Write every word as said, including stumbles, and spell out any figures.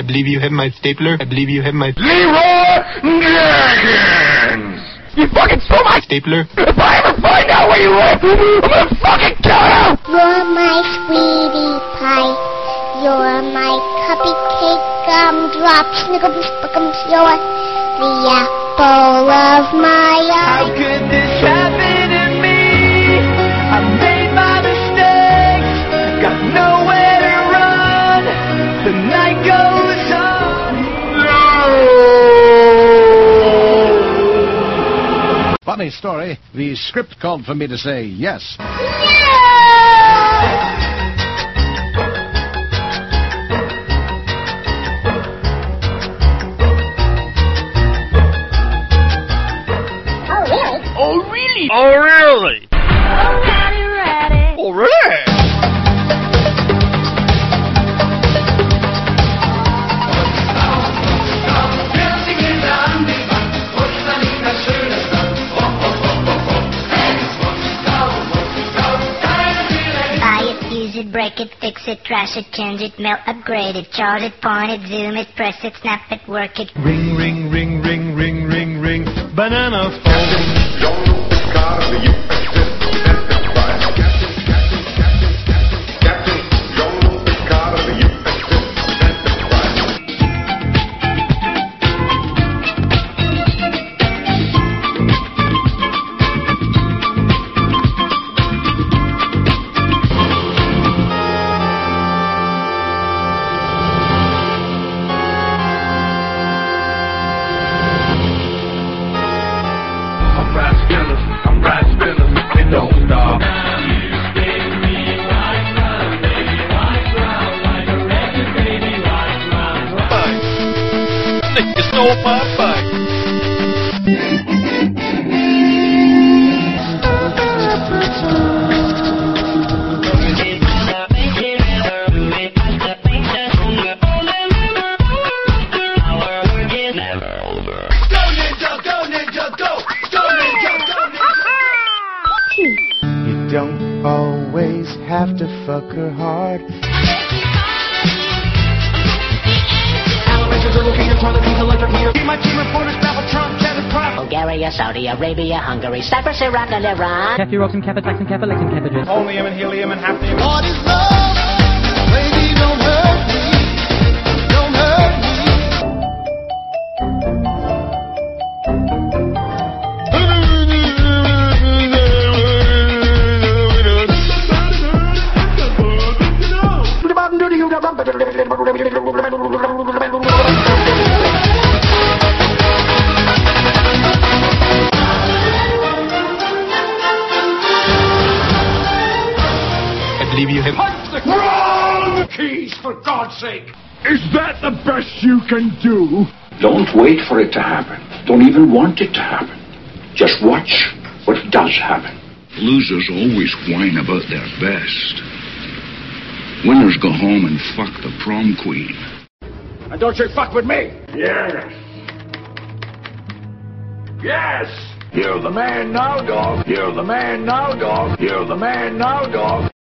believe you have my stapler. I believe you have my... Leroy Jenkins! You fucking stole my stapler. If I ever find out where you live, I'm gonna fucking kill you! You're my sweetie pie. You're my cupcake, gumdrop, snickums, spickums. You're the apple of my eye. How could this happen to me? I made my mistakes, got nowhere to run. The night goes on. No! Funny story. The script called for me to say yes. No! Oh, really? Oh, really? Ready, ready. Oh, really? Buy it, use it, break it, fix it, trash it, change it, melt, upgrade it, charge it, point it, zoom it, press it, snap it, work it. Ring, ring, ring, ring, ring, ring, ring. Banana phone. You stole my bike. You don't always have to fuck her hard. Bulgaria, Saudi Arabia, Hungary, Cyprus, Iraq, and Iran. Kathy Roxon, Kappa, Taxon, Kappa, Lexon, Kappa, Dress. Helium and helium and hafnium. What is love? Baby, don't hurt me. Don't hurt me. I believe you have... Wrong! Keys, for God's sake! Is that the best you can do? Don't wait for it to happen. Don't even want it to happen. Just watch what does happen. Losers always whine about their best. Winners go home and fuck the prom queen. And don't you fuck with me! Yes! Yes! You're the man now, dog! You're the man now, dog! You're the man now, dog!